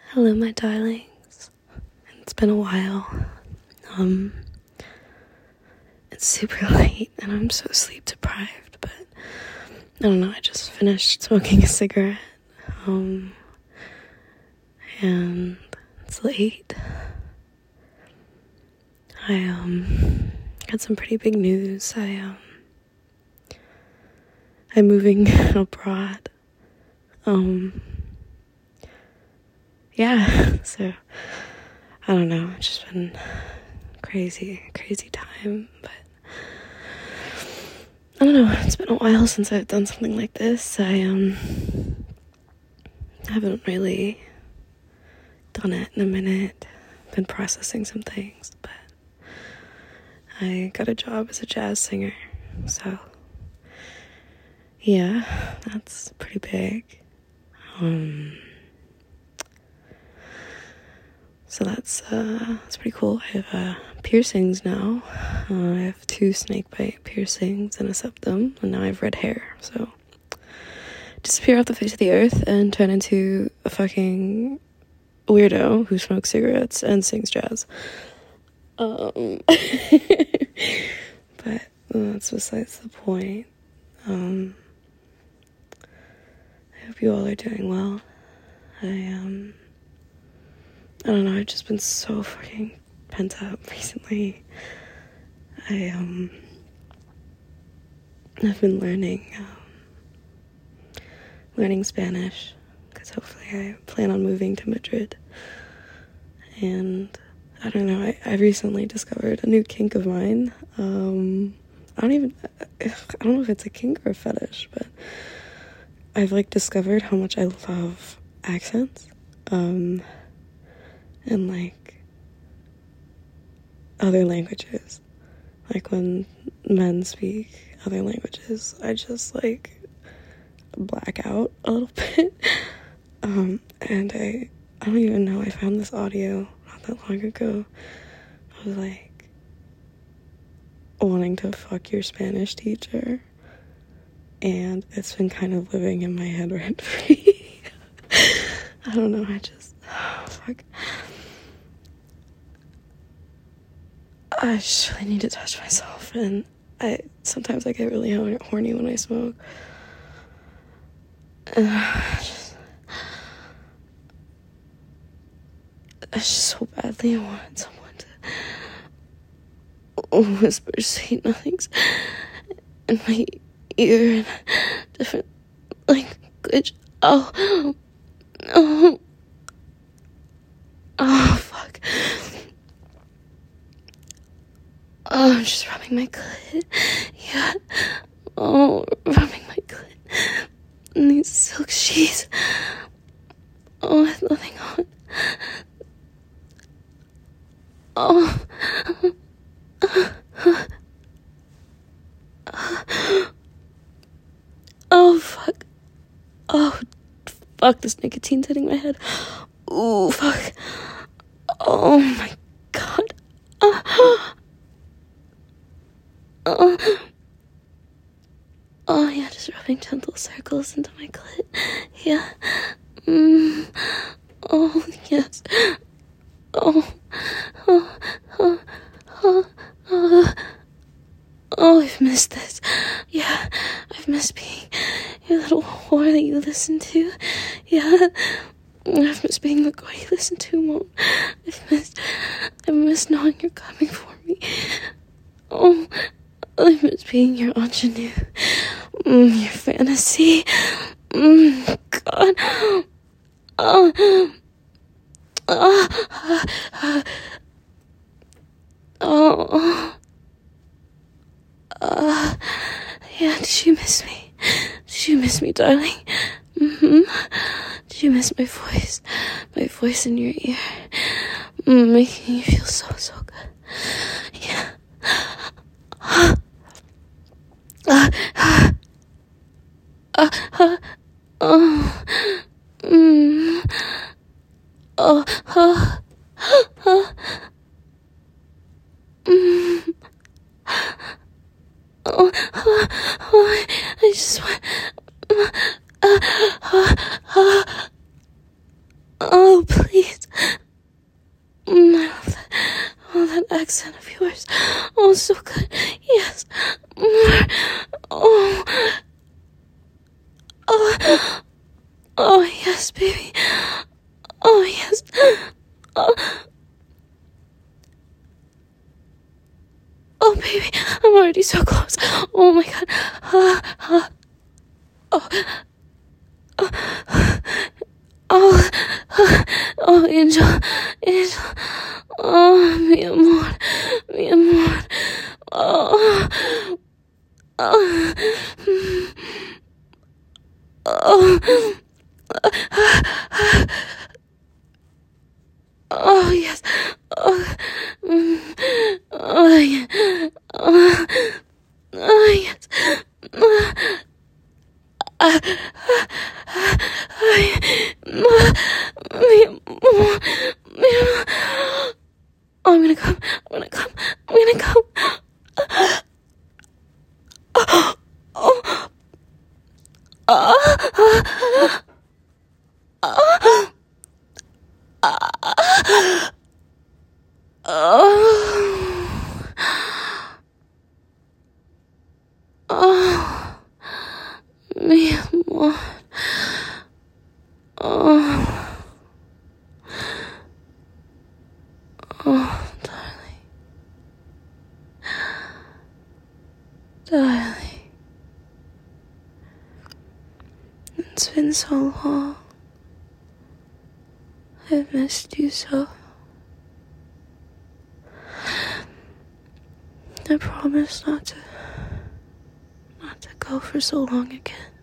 Hello, my darlings. It's been a while. It's super late and I'm so sleep deprived, but I don't know, I just finished smoking a cigarette. And it's late. I got some pretty big news. I'm moving abroad. Yeah, so I don't know, it's just been crazy time, but I don't know, it's been a while since I've done something like this. I haven't really done it in a minute. Been processing some things, but I got a job as a jazz singer, so yeah, that's pretty big. So that's pretty cool. I have piercings now. I have 2 snakebite piercings and a septum, and now I have red hair. So disappear off the face of the earth and turn into a fucking weirdo who smokes cigarettes and sings jazz. But that's besides the point. I hope you all are doing well. I don't know, I've just been so fucking pent up recently. I've been learning Spanish, because hopefully I plan on moving to Madrid. And I don't know, I recently discovered a new kink of mine. I don't know if it's a kink or a fetish, but I've discovered how much I love accents. And other languages. When men speak other languages, I just black out a little bit. And I don't even know, I found this audio not that long ago. I was wanting to fuck your Spanish teacher, and it's been kind of living in my head rent free. I don't know, fuck. I just really need to touch myself, and sometimes I get really horny when I smoke. I just so badly want someone to whisper sweet nothings in my ear in a different language. Oh, fuck. Oh, I'm just rubbing my clit. Yeah. Oh, rubbing my clit. And these silk sheets. Oh, with nothing on. Oh. Oh, fuck. Oh, fuck, this nicotine's hitting my head. Ooh, fuck. Oh, my God. Oh, yeah, just rubbing gentle circles into my clit. Yeah. Oh, yes. Oh, I've missed this. Yeah, I've missed being your little whore that you listen to. Yeah, I've missed being the girl you listen to, Mom. I've missed knowing you're coming for me. Oh, I miss being your ingenue, your fantasy. God. Yeah, did you miss me? Did you miss me, darling? Did you miss my voice? My voice in your ear, making you feel so good. Yeah. I just want. Oh, Oh, please. I love that. Oh, that accent of yours. Oh, so good. Yes. Oh. Oh. Oh, yes, baby. Oh, yes. Oh. Oh, baby. I'm already so close. Oh, my God. Oh. Oh. Oh, Angel. Angel. Oh, mi amor. Mi amor. Oh. Oh. Oh. Oh, yes. Oh. Oh, yeah. Oh, yes. Oh, I'm gonna come. I'm gonna come. I'm gonna come. Oh. Mi amor. Oh, darling. Darling. It's been so long. I've missed you so. I promise not to go for so long again.